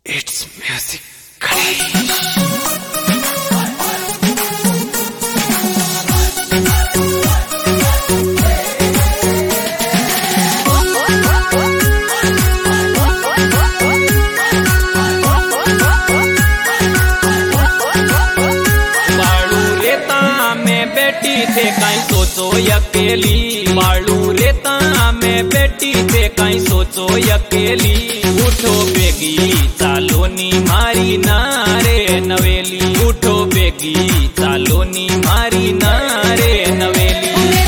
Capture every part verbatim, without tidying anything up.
It's music. Ganesh. बैठी थे कहीं सोचो अकेली बालू रेता में बैठी थे कहीं सोचो अकेली उठो बेगी चालो नी मारी नारे नवेली उठो बेगी चालो नी मारी नारे नवेली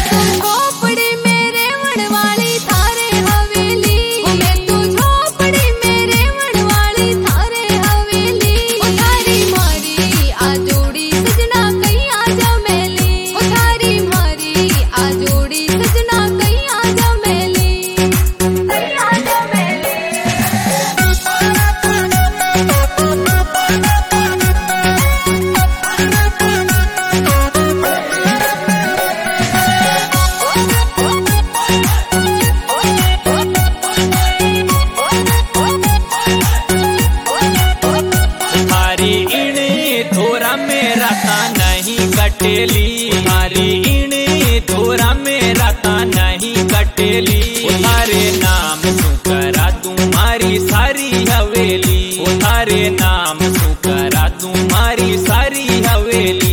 नहीं कटेली तुम्हारी इणे धोरा में राता नहीं कटेली तुम्हारे नाम सुकरा तुम्हारी सारी हवेली तुम्हारे नाम सुकरा तुम्हारी सारी हवेली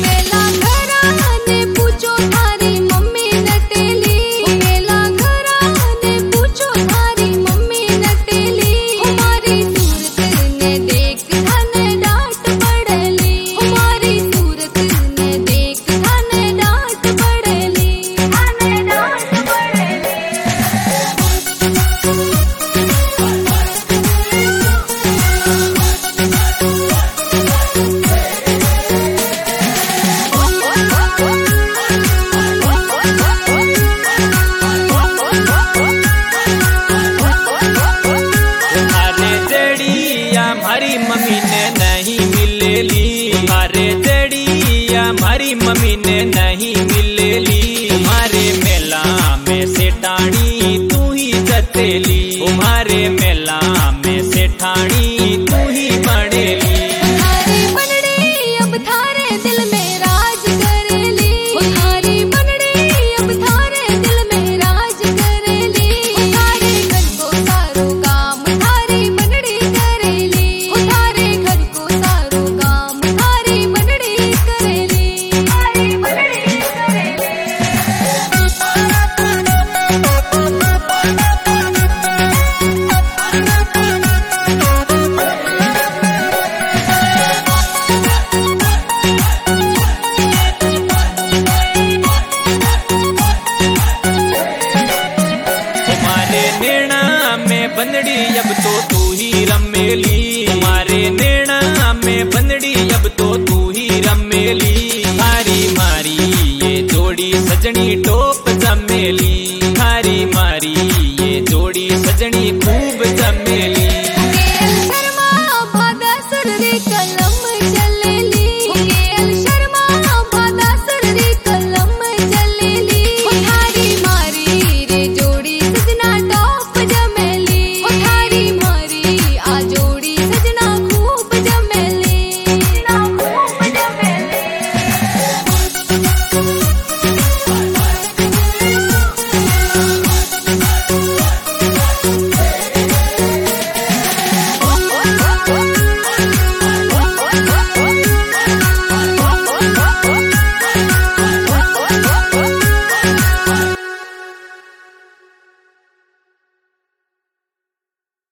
हमारी मम्मी ने नहीं मिलेली हमारे जड़ी हमारी मम्मी ने नहीं मिलेली तुम्हारे मेला में सेठानी तू ही जतेली तुम्हारे मेला में सेठानी तू ही बड़ेली बंदड़ी अब तो तू ही रमेली